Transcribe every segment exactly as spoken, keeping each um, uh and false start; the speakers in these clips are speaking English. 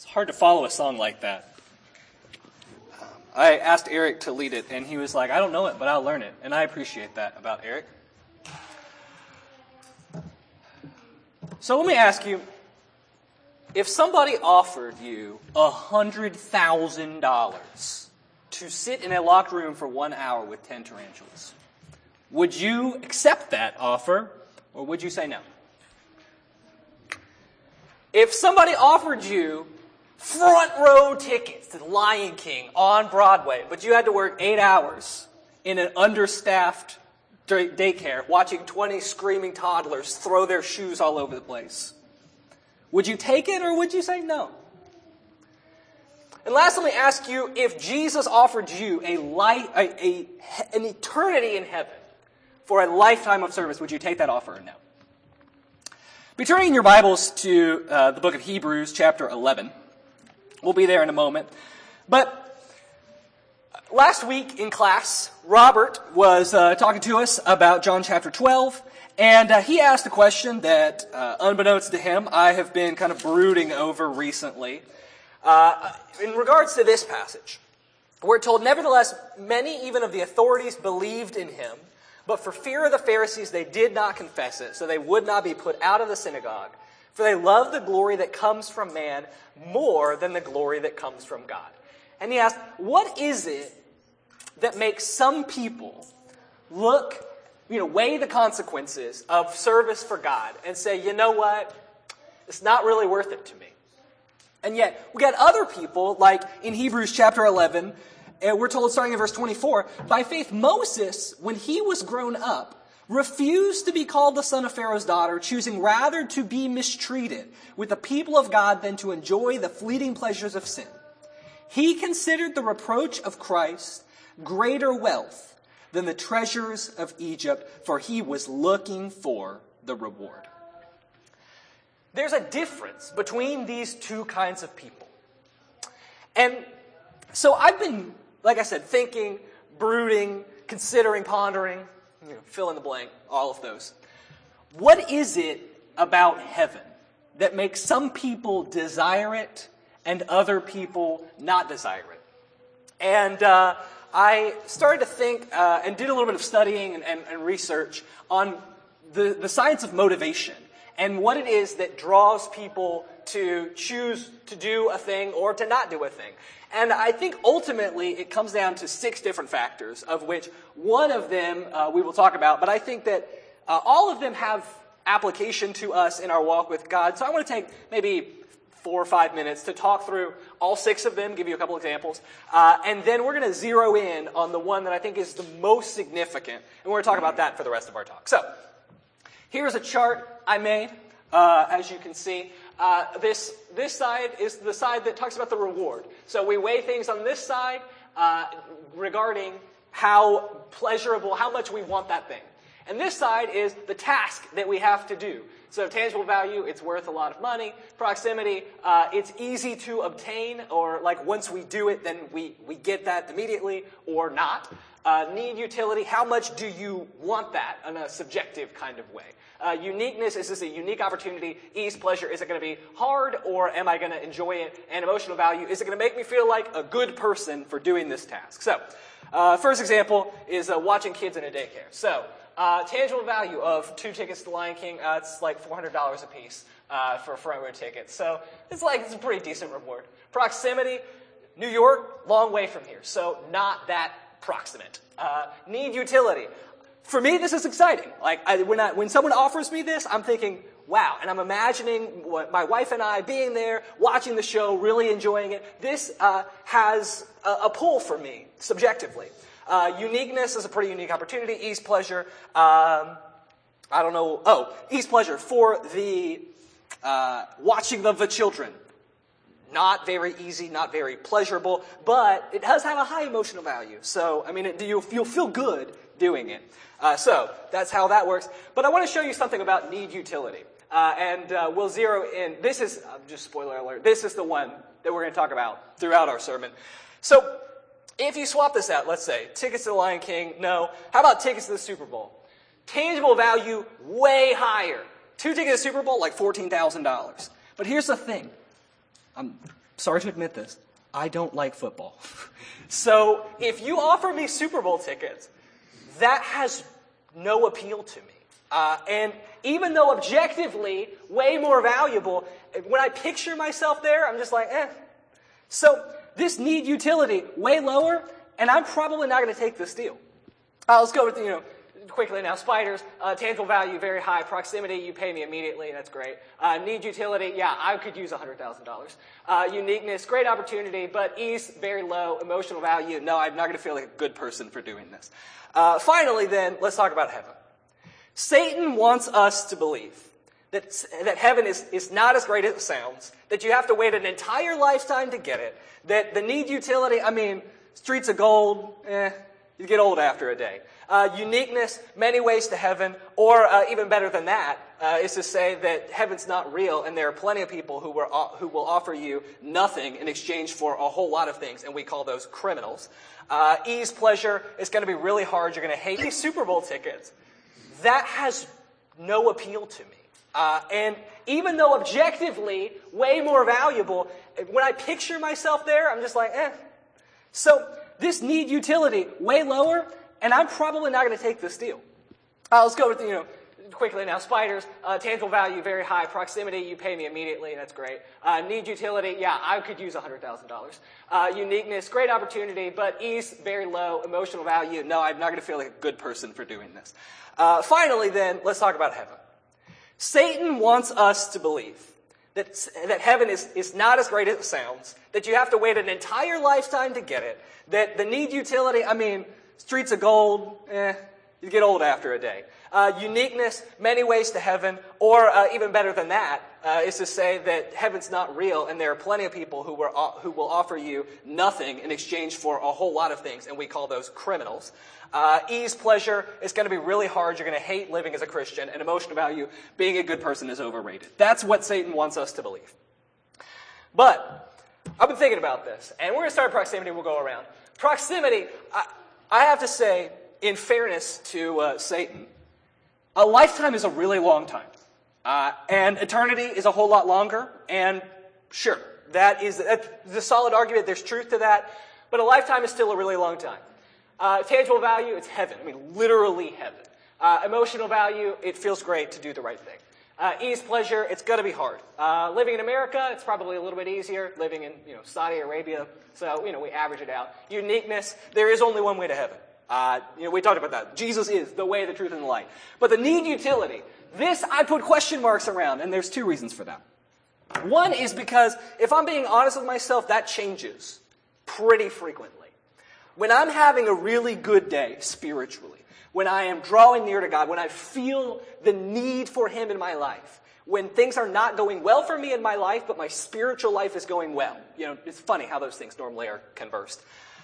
hard to follow a song like that. Um, I asked Eric to lead it, and he was like, I don't know it, but I'll learn it. And I appreciate that about Eric. So let me ask you, if somebody offered you one hundred thousand dollars to sit in a locked room for one hour with ten tarantulas, would you accept that offer, or would you say no? If somebody offered you front row tickets to The Lion King on Broadway, but you had to work eight hours in an understaffed daycare watching twenty screaming toddlers throw their shoes all over the place, would you take it or would you say no? And last, let me ask you, if Jesus offered you a life, a, a, an eternity in heaven for a lifetime of service, would you take that offer or no? Be turning your Bibles to uh, the book of Hebrews, chapter eleven. We'll be there in a moment. But last week in class, Robert was uh, talking to us about John chapter twelve, and uh, he asked a question that, uh, unbeknownst to him, I have been kind of brooding over recently. Uh, in regards to this passage, we're told, nevertheless, many even of the authorities believed in him, but for fear of the Pharisees, they did not confess it, so they would not be put out of the synagogue. For they love the glory that comes from man more than the glory that comes from God. And he asked, what is it that makes some people look, you know, weigh the consequences of service for God and say, you know what, it's not really worth it to me. And yet, we got other people, like in Hebrews chapter eleven, and we're told, starting in verse twenty-four, by faith Moses, when he was grown up, refused to be called the son of Pharaoh's daughter, choosing rather to be mistreated with the people of God than to enjoy the fleeting pleasures of sin. He considered the reproach of Christ greater wealth than the treasures of Egypt, for he was looking for the reward. There's a difference between these two kinds of people. And so I've been, like I said, thinking, brooding, considering, pondering, you know, fill in the blank, all of those. What is it about heaven that makes some people desire it and other people not desire it? And uh, I started to think uh, and did a little bit of studying and, and, and research on the, the science of motivation and what it is that draws people to choose to do a thing or to not do a thing. And I think ultimately it comes down to six different factors, of which one of them uh, we will talk about, but I think that uh, all of them have application to us in our walk with God. So I want to take maybe four or five minutes to talk through all six of them, give you a couple examples, uh, and then we're going to zero in on the one that I think is the most significant, and we're going to talk about that for the rest of our talk. So here's a chart I made, uh, as you can see. Uh, this this side is the side that talks about the reward. So we weigh things on this side uh, regarding how pleasurable, how much we want that thing. And this side is the task that we have to do. So tangible value, it's worth a lot of money. Proximity, uh, it's easy to obtain, or like once we do it, then we, we get that immediately or not. Uh, need utility, how much do you want that in a subjective kind of way? Uh, uniqueness, is this a unique opportunity? Ease, pleasure, is it going to be hard or am I going to enjoy it? And emotional value, is it going to make me feel like a good person for doing this task? So, uh, first example is uh, watching kids in a daycare. So, uh, tangible value of two tickets to Lion King, uh, it's like four hundred dollars a piece uh, for a front row ticket. So, it's like, it's a pretty decent reward. Proximity, New York, long way from here. So, not that proximate. Uh, need utility. For me, this is exciting. Like I, when I, when someone offers me this, I'm thinking, wow. And I'm imagining what my wife and I being there, watching the show, really enjoying it. This uh, has a, a pull for me, subjectively. Uh, uniqueness is a pretty unique opportunity. Ease, pleasure. Um, I don't know. Oh, ease, pleasure for the uh, watching of the children. Not very easy, not very pleasurable, but it does have a high emotional value. So, I mean, it, you'll, you'll feel good doing it. Uh, so, that's how that works. But I want to show you something about need utility. Uh, and uh, we'll zero in. This is, uh, just spoiler alert, this is the one that we're going to talk about throughout our sermon. So, if you swap this out, let's say, tickets to the Lion King, no. How about tickets to the Super Bowl? Tangible value, way higher. Two tickets to the Super Bowl, like fourteen thousand dollars. But here's the thing. I'm sorry to admit this, I don't like football. So if you offer me Super Bowl tickets, that has no appeal to me. Uh, and even though objectively way more valuable, when I picture myself there, I'm just like, eh. So this need utility way lower, and I'm probably not going to take this deal. Uh, let's go with, you know, quickly now. Spiders, uh, tangible value, very high. Proximity, you pay me immediately, that's great. Uh, need utility, yeah, I could use one hundred thousand dollars. Uh, uniqueness, great opportunity, but ease, very low. Emotional value, no, I'm not going to feel like a good person for doing this. Uh, finally then, let's talk about heaven. Satan wants us to believe that, that heaven is, is not as great as it sounds, that you have to wait an entire lifetime to get it, that the need utility, I mean, streets of gold, eh, you get old after a day. Uh, uniqueness, many ways to heaven, or uh, even better than that, uh, is to say that heaven's not real, and there are plenty of people who, were, uh, who will offer you nothing in exchange for a whole lot of things, and we call those criminals. Uh, ease, pleasure, it's going to be really hard. You're going to hate these Super Bowl tickets. That has no appeal to me. Uh, and even though objectively way more valuable, when I picture myself there, I'm just like, eh. So this need utility way lower, and I'm probably not going to take this deal. Uh, let's go with, you know, quickly now. Spiders, uh, tangible value, very high. Proximity, you pay me immediately, that's great. Uh, need utility, yeah, I could use one hundred thousand dollars. Uh, uniqueness, great opportunity, but ease, very low. Emotional value, no, I'm not going to feel like a good person for doing this. Uh, finally then, let's talk about heaven. Satan wants us to believe that, that heaven is, is not as great as it sounds, that you have to wait an entire lifetime to get it, that the need utility, I mean, streets of gold, eh, you get old after a day. Uh, uniqueness, many ways to heaven, or uh, even better than that, uh, is to say that heaven's not real, and there are plenty of people who, were, uh, who will offer you nothing in exchange for a whole lot of things, and we call those criminals. Uh, ease, pleasure, it's going to be really hard. You're going to hate living as a Christian, and emotional value, being a good person is overrated. That's what Satan wants us to believe. But I've been thinking about this, and we're going to start proximity, we'll go around. Proximity, I, I have to say, in fairness to uh, Satan, a lifetime is a really long time. Uh, and eternity is a whole lot longer. And sure, that is a solid argument. There's truth to that. But a lifetime is still a really long time. Uh, tangible value, it's heaven. I mean, literally heaven. Uh, emotional value, it feels great to do the right thing. Uh, ease, pleasure, it's going to be hard. Uh, living in America, it's probably a little bit easier. Living in, you know, Saudi Arabia, so, you know, we average it out. Uniqueness, there is only one way to heaven. Uh, you know, we talked about that. Jesus is the way, the truth, and the light. But the need utility, this I put question marks around, and there's two reasons for that. One is because, if I'm being honest with myself, that changes pretty frequently. When I'm having a really good day spiritually, when I am drawing near to God, when I feel the need for Him in my life, when things are not going well for me in my life, but my spiritual life is going well. You know, it's funny how those things normally are conversed.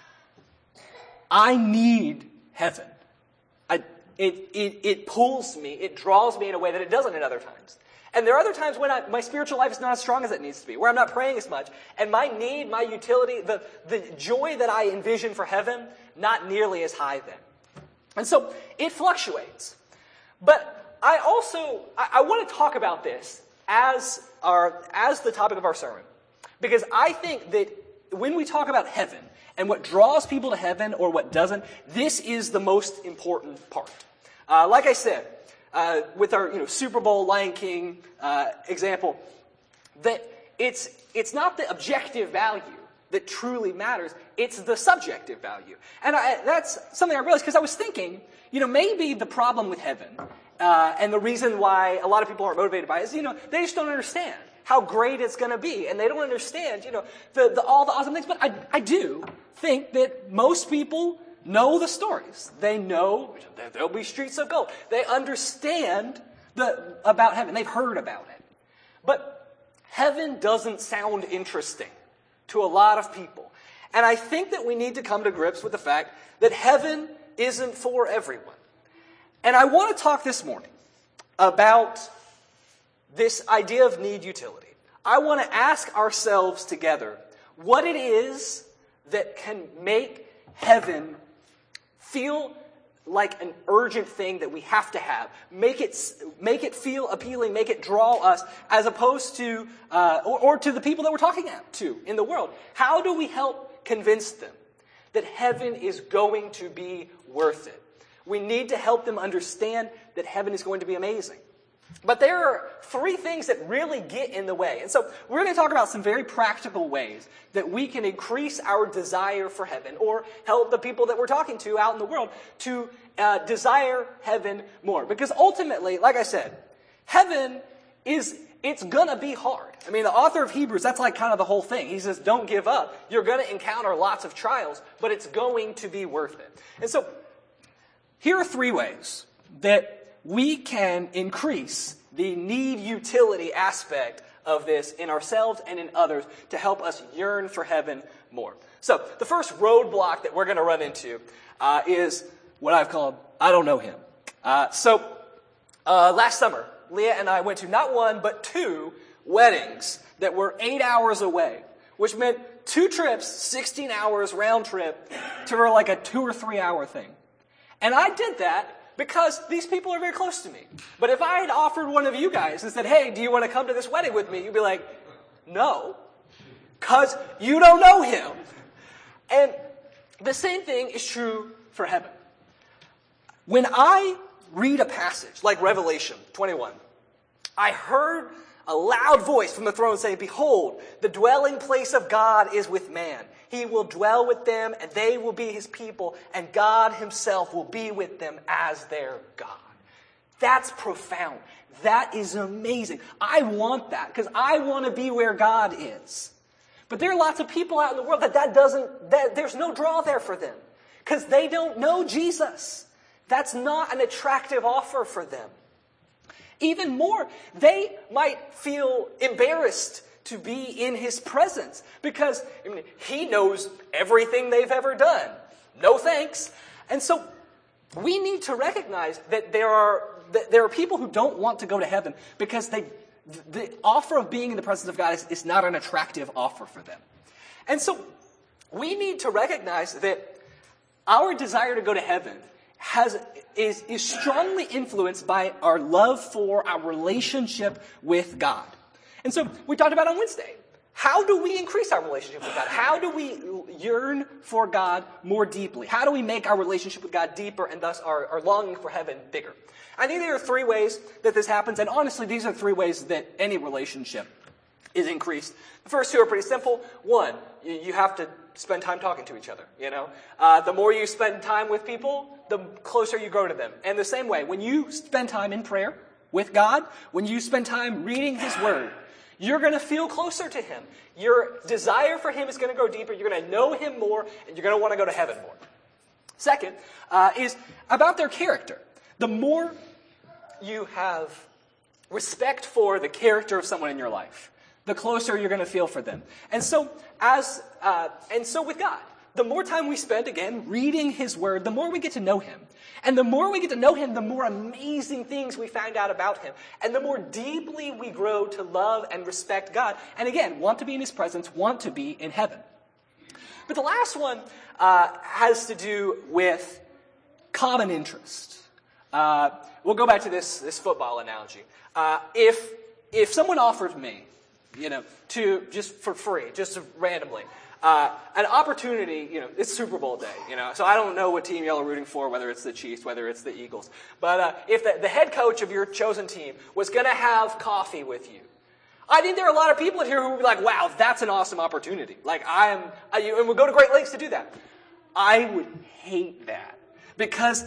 I need heaven. I, it, it, it pulls me, it draws me in a way that it doesn't at other times. And there are other times when I, my spiritual life is not as strong as it needs to be, where I'm not praying as much, and my need, my utility, the, the joy that I envision for heaven, not nearly as high then. And so it fluctuates. But I also, I, I want to talk about this as, our, as the topic of our sermon, because I think that when we talk about heaven, and what draws people to heaven or what doesn't, this is the most important part. Uh, like I said, uh, with our you know Super Bowl, Lion King uh, example, that it's it's not the objective value that truly matters, it's the subjective value. And I, that's something I realized because I was thinking, you know, maybe the problem with heaven uh, and the reason why a lot of people aren't motivated by it is, you know, they just don't understand how great it's going to be. And they don't understand, you know, the, the, all the awesome things. But I, I do think that most people know the stories. They know there'll be streets of gold. They understand the, about heaven. They've heard about it. But heaven doesn't sound interesting to a lot of people. And I think that we need to come to grips with the fact that heaven isn't for everyone. And I want to talk this morning about this idea of need utility. I want to ask ourselves together what it is that can make heaven feel like an urgent thing that we have to have. Make it, make it feel appealing, make it draw us, as opposed to, uh, or, or to the people that we're talking to in the world. How do we help convince them that heaven is going to be worth it? We need to help them understand that heaven is going to be amazing. But there are three things that really get in the way. And so we're going to talk about some very practical ways that we can increase our desire for heaven, or help the people that we're talking to out in the world to uh, desire heaven more. Because ultimately, like I said, heaven is, it's going to be hard. I mean, the author of Hebrews, that's like kind of the whole thing. He says, don't give up. You're going to encounter lots of trials, but it's going to be worth it. And so here are three ways that we can increase the need-utility aspect of this in ourselves and in others to help us yearn for heaven more. So the first roadblock that we're going to run into uh, is what I've called, I don't know him. Uh, so uh, last summer, Leah and I went to not one, but two weddings that were eight hours away, which meant two trips, sixteen hours round trip, to like a two or three hour thing. And I did that because these people are very close to me. But if I had offered one of you guys and said, hey, do you want to come to this wedding with me? You'd be like, no, because you don't know him. And the same thing is true for heaven. When I read a passage like Revelation twenty-one, I heard a loud voice from the throne saying, behold, the dwelling place of God is with man. He will dwell with them, and they will be his people, and God himself will be with them as their God. That's profound. That is amazing. I want that, because I want to be where God is. But there are lots of people out in the world that that doesn't, that there's no draw there for them, because they don't know Jesus. That's not an attractive offer for them. Even more, they might feel embarrassed to be in his presence because I mean, he knows everything they've ever done. No thanks. And so we need to recognize that there are that there are people who don't want to go to heaven because they the offer of being in the presence of God is, is not an attractive offer for them. And so we need to recognize that our desire to go to heaven has is, is strongly influenced by our love for our relationship with God. And so we talked about on Wednesday, how do we increase our relationship with God? How do we yearn for God more deeply? How do we make our relationship with God deeper and thus our, our longing for heaven bigger? I think there are three ways that this happens, and honestly, these are three ways that any relationship is increased. The first two are pretty simple. One, you, you have to spend time talking to each other, you know. Uh, the more you spend time with people, the closer you grow to them. And the same way, when you spend time in prayer with God, when you spend time reading his word, you're going to feel closer to him. Your desire for him is going to go deeper. You're going to know him more, and you're going to want to go to heaven more. Second uh, is about their character. The more you have respect for the character of someone in your life, the closer you're going to feel for them. And so, as uh, and so with God, the more time we spend, again, reading his word, the more we get to know him. And the more we get to know him, the more amazing things we find out about him. And the more deeply we grow to love and respect God. And again, want to be in his presence, want to be in heaven. But the last one uh, has to do with common interest. Uh, we'll go back to this, this football analogy. Uh, if if someone offered me, you know, to just for free, just randomly, uh, an opportunity, you know, it's Super Bowl day, you know, so I don't know what team y'all are rooting for, whether it's the Chiefs, whether it's the Eagles. But uh, if the, the head coach of your chosen team was going to have coffee with you, I think there are a lot of people in here who would be like, wow, that's an awesome opportunity. Like, I am, I, and we'll go to great lengths to do that. I would hate that because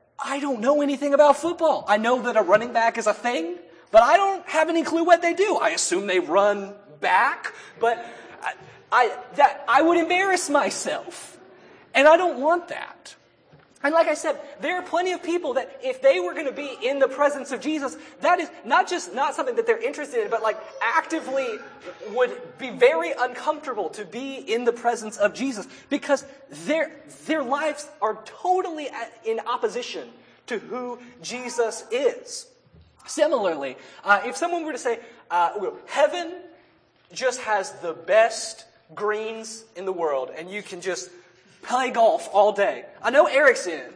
I don't know anything about football. I know that a running back is a thing, but I don't have any clue what they do. I assume they run back, but I, I, that, I would embarrass myself. And I don't want that. And like I said, there are plenty of people that if they were going to be in the presence of Jesus, that is not just not something that they're interested in, but like actively would be very uncomfortable to be in the presence of Jesus because their, their lives are totally in opposition to who Jesus is. Similarly, uh, if someone were to say, uh, heaven just has the best greens in the world and you can just play golf all day. I know Eric's in,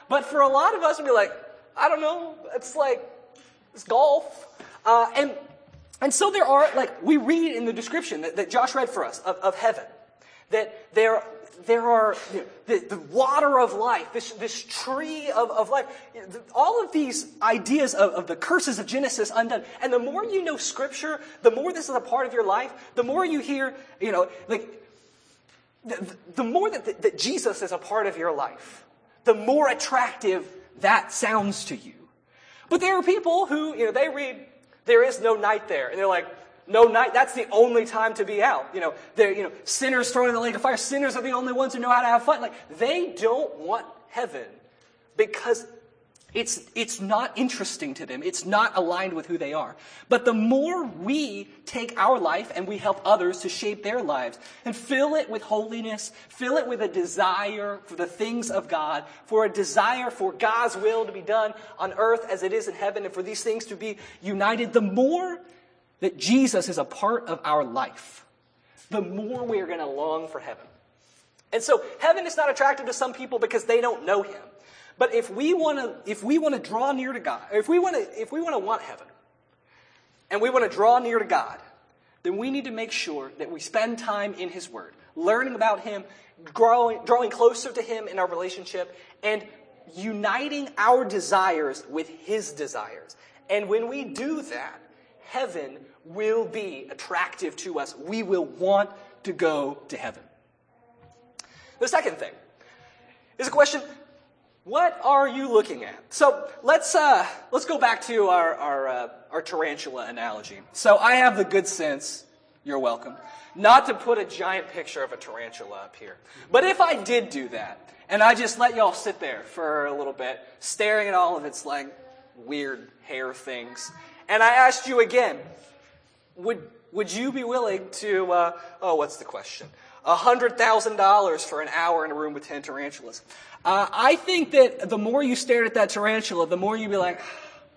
But for a lot of us, we'd be like, I don't know, it's like, it's golf. Uh, and and so there are, like, we read in the description that, that Josh read for us of, of heaven, that there, there are you know, the, the water of life, this, this tree of, of life, all of these ideas of, of the curses of Genesis undone. And the more you know Scripture, the more this is a part of your life, the more you hear, you know, like, the, the more that, that, that Jesus is a part of your life, the more attractive that sounds to you. But there are people who, you know, they read, there is no night there. And they're like, no night, that's the only time to be out. You know, they're, you know, sinners thrown in the lake of fire. Sinners are the only ones who know how to have fun. Like, they don't want heaven because it's, it's not interesting to them. It's not aligned with who they are. But the more we take our life and we help others to shape their lives and fill it with holiness, fill it with a desire for the things of God, for a desire for God's will to be done on earth as it is in heaven, and for these things to be united, the more that Jesus is a part of our life, the more we are going to long for heaven. And so heaven is not attractive to some people because they don't know him. But if we want to, if we want to draw near to God, if we want to, if we want to want heaven, and we want to draw near to God, then we need to make sure that we spend time in His Word, learning about Him, growing, drawing closer to Him in our relationship, and uniting our desires with His desires. And when we do that, heaven will be attractive to us. We will want to go to heaven. The second thing is a question: what are you looking at? So let's uh, let's go back to our our, uh, our tarantula analogy. So I have the good sense, you're welcome, not to put a giant picture of a tarantula up here. But if I did do that, and I just let y'all sit there for a little bit, staring at all of its like weird hair things, and I asked you again, would would you be willing to? Uh, oh, what's the question? A hundred thousand dollars for an hour in a room with ten tarantulas. Uh, I think that the more you stared at that tarantula, the more you'd be like,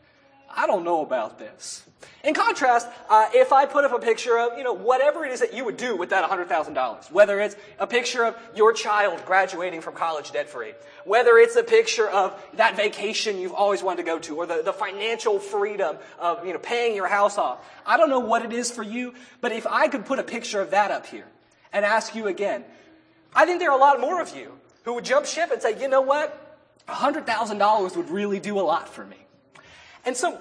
I don't know about this. In contrast, uh, if I put up a picture of, you know, whatever it is that you would do with that one hundred thousand dollars, whether it's a picture of your child graduating from college debt-free, whether it's a picture of that vacation you've always wanted to go to, or the, the financial freedom of, you know, paying your house off. I don't know what it is for you, but if I could put a picture of that up here and ask you again, I think there are a lot more of you who would jump ship and say, you know what, one hundred thousand dollars would really do a lot for me. And so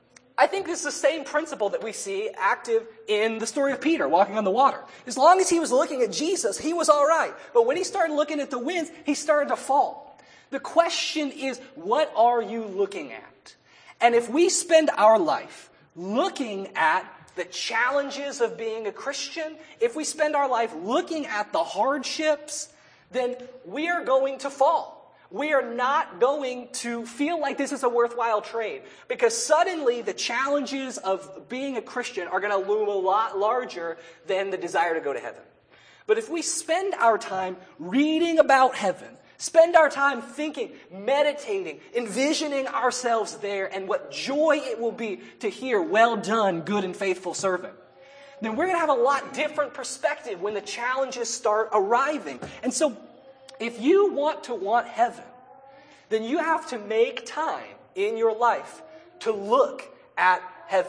I think this is the same principle that we see active in the story of Peter walking on the water. As long as he was looking at Jesus, he was all right. But when he started looking at the winds, he started to fall. The question is, what are you looking at? And if we spend our life looking at the challenges of being a Christian, if we spend our life looking at the hardships, then we are going to fall. We are not going to feel like this is a worthwhile trade, because suddenly the challenges of being a Christian are going to loom a lot larger than the desire to go to heaven. But if we spend our time reading about heaven, spend our time thinking, meditating, envisioning ourselves there, and what joy it will be to hear, well done, good and faithful servant, then we're going to have a lot different perspective when the challenges start arriving. And so if you want to want heaven, then you have to make time in your life to look at heaven.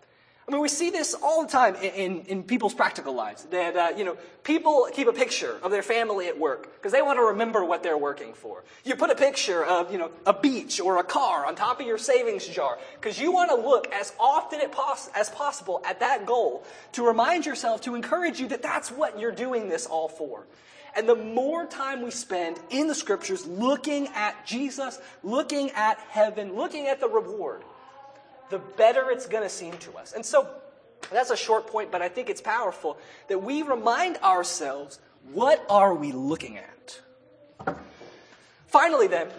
I mean, we see this all the time in, in, in people's practical lives. That, uh, you know, people keep a picture of their family at work because they want to remember what they're working for. You put a picture of, you know, a beach or a car on top of your savings jar because you want to look as often as possible at that goal to remind yourself, to encourage you that that's what you're doing this all for. And the more time we spend in the Scriptures looking at Jesus, looking at heaven, looking at the reward, the better it's going to seem to us. And so that's a short point, but I think it's powerful that we remind ourselves, what are we looking at? Finally then,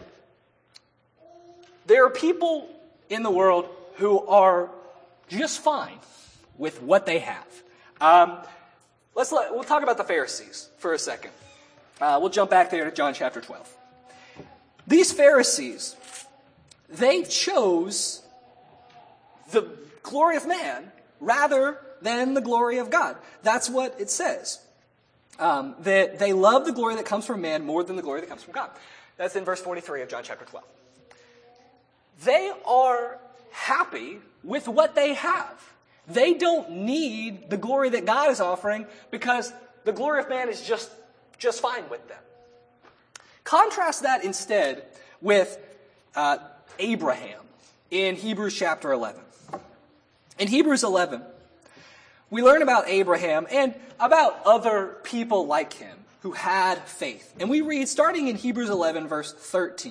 there are people in the world who are just fine with what they have. Um, let's let, we'll talk about the Pharisees for a second. Uh, we'll jump back there to John chapter twelve. These Pharisees, they chose the glory of man rather than the glory of God. That's what it says. Um, that they love the glory that comes from man more than the glory that comes from God. That's in verse forty-three of John chapter twelve. They are happy with what they have. They don't need the glory that God is offering because the glory of man is just, just fine with them. Contrast that instead with uh, Abraham in Hebrews chapter eleven. In Hebrews eleven, we learn about Abraham and about other people like him who had faith. And we read, starting in Hebrews eleven, verse thirteen.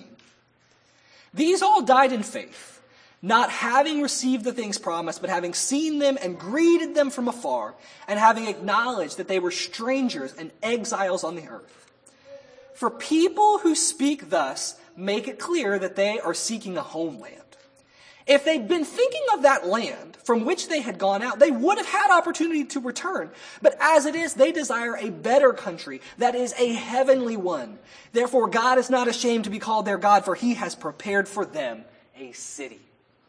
These all died in faith, not having received the things promised, but having seen them and greeted them from afar, and having acknowledged that they were strangers and exiles on the earth. For people who speak thus make it clear that they are seeking a homeland. If they'd been thinking of that land from which they had gone out, they would have had opportunity to return. But as it is, they desire a better country, that is a heavenly one. Therefore, God is not ashamed to be called their God, for he has prepared for them a city.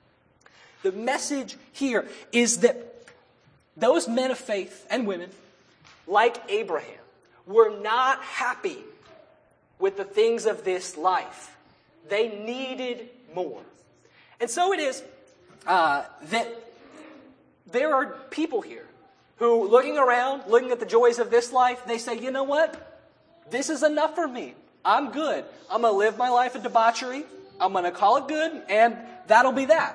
The message here is that those men of faith and women, like Abraham, were not happy with the things of this life. They needed more. And so it is uh, that there are people here who, looking around, looking at the joys of this life, they say, you know what? This is enough for me. I'm good. I'm going to live my life in debauchery. I'm going to call it good, and that'll be that.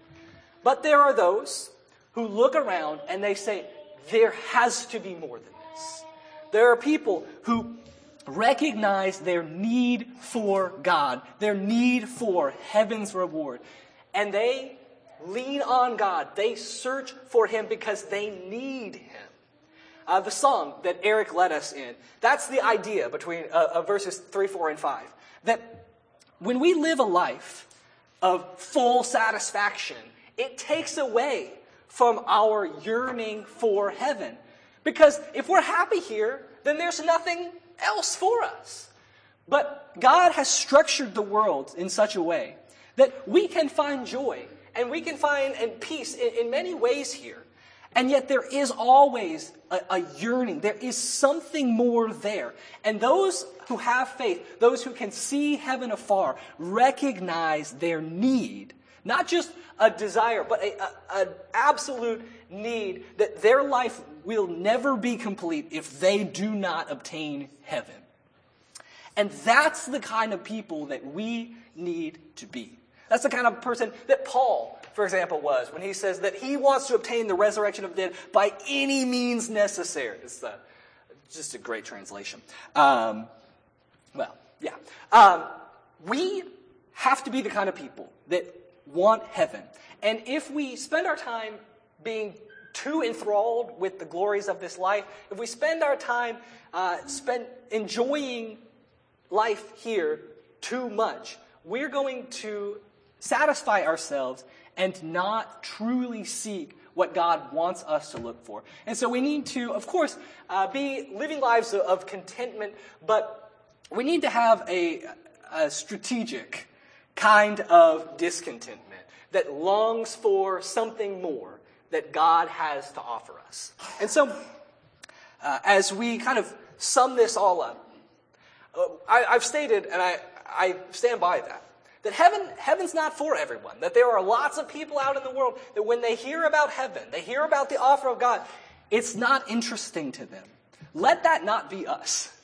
But there are those who look around and they say, there has to be more than this. There are people who recognize their need for God, their need for heaven's reward. And they lean on God. They search for him because they need him. Uh, the song that Eric led us in, that's the idea between uh, of verses three, four, and five. That when we live a life of full satisfaction, it takes away from our yearning for heaven. Because if we're happy here, then there's nothing else for us. But God has structured the world in such a way that we can find joy and we can find and peace in, in many ways here. And yet there is always a, a yearning. There is something more there. And those who have faith, those who can see heaven afar, recognize their need. Not just a desire, but an absolute need that their life will never be complete if they do not obtain heaven. And that's the kind of people that we need to be. That's the kind of person that Paul, for example, was when he says that he wants to obtain the resurrection of the dead by any means necessary. It's uh, just a great translation. Um, well, yeah. Um, we have to be the kind of people that want heaven. And if we spend our time being too enthralled with the glories of this life, if we spend our time uh, spend enjoying life here too much, we're going to satisfy ourselves and not truly seek what God wants us to look for. And so we need to, of course, uh, be living lives of, of contentment, but we need to have a, a strategic kind of discontentment that longs for something more that God has to offer us. And so, uh, as we kind of sum this all up, uh, I, I've stated, and I, I stand by that, that heaven, heaven's not for everyone. That there are lots of people out in the world that when they hear about heaven, they hear about the offer of God, it's not interesting to them. Let that not be us.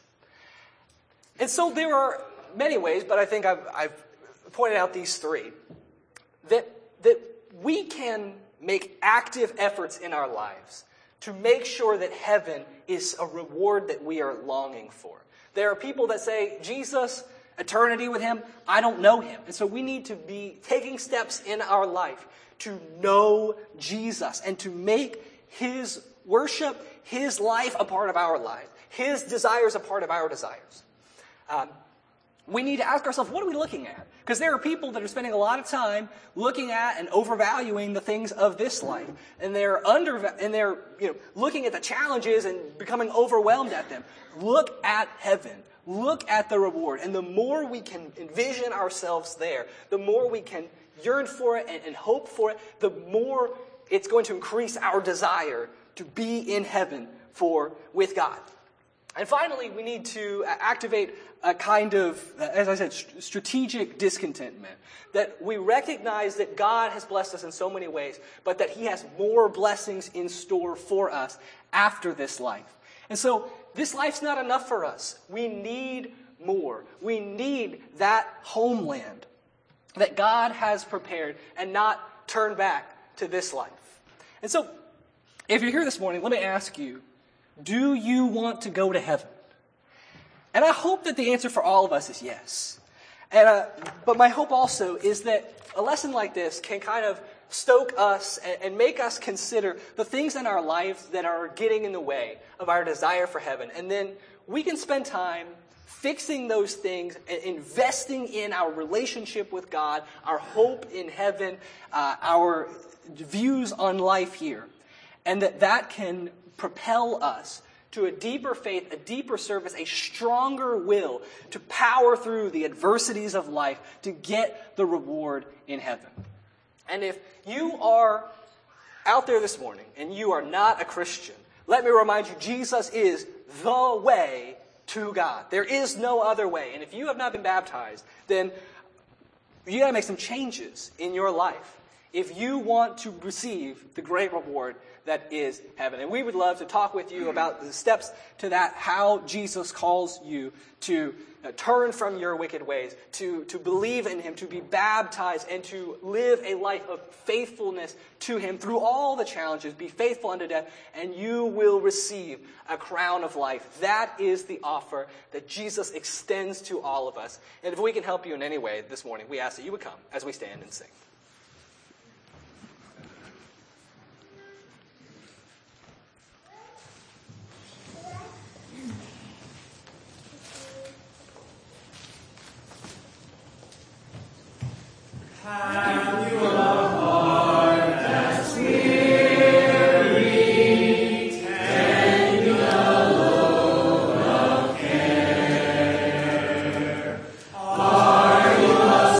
And so there are many ways, but I think I've, I've pointed out these three, that, that we can make active efforts in our lives to make sure that heaven is a reward that we are longing for. There are people that say, Jesus, eternity with him, I don't know him. And so we need to be taking steps in our life to know Jesus and to make his worship, his life a part of our life, his desires a part of our desires. Um, we need to ask ourselves, what are we looking at? Because there are people that are spending a lot of time looking at and overvaluing the things of this life. And they're under and they're you know looking at the challenges and becoming overwhelmed at them. Look at heaven. Look at the reward. And the more we can envision ourselves there, the more we can yearn for it and, and hope for it, the more it's going to increase our desire to be in heaven for with God. And finally, we need to activate a kind of, as I said, strategic discontentment. That we recognize that God has blessed us in so many ways, but that he has more blessings in store for us after this life. And so, this life's not enough for us. We need more. We need that homeland that God has prepared and not turn back to this life. And so, if you're here this morning, let me ask you, do you want to go to heaven? And I hope that the answer for all of us is yes. And uh, but my hope also is that a lesson like this can kind of stoke us and, and make us consider the things in our lives that are getting in the way of our desire for heaven. And then we can spend time fixing those things and investing in our relationship with God, our hope in heaven, uh, our views on life here. And that that can propel us to a deeper faith, a deeper service, a stronger will to power through the adversities of life to get the reward in heaven. And if you are out there this morning and you are not a Christian, let me remind you, Jesus is the way to God. There is no other way. And if you have not been baptized, then you got to make some changes in your life if you want to receive the great reward that is heaven. And we would love to talk with you about the steps to that, how Jesus calls you to uh, turn from your wicked ways, to, to believe in him, to be baptized, and to live a life of faithfulness to him through all the challenges. Be faithful unto death, and you will receive a crown of life. That is the offer that Jesus extends to all of us. And if we can help you in any way this morning, we ask that you would come as we stand and sing.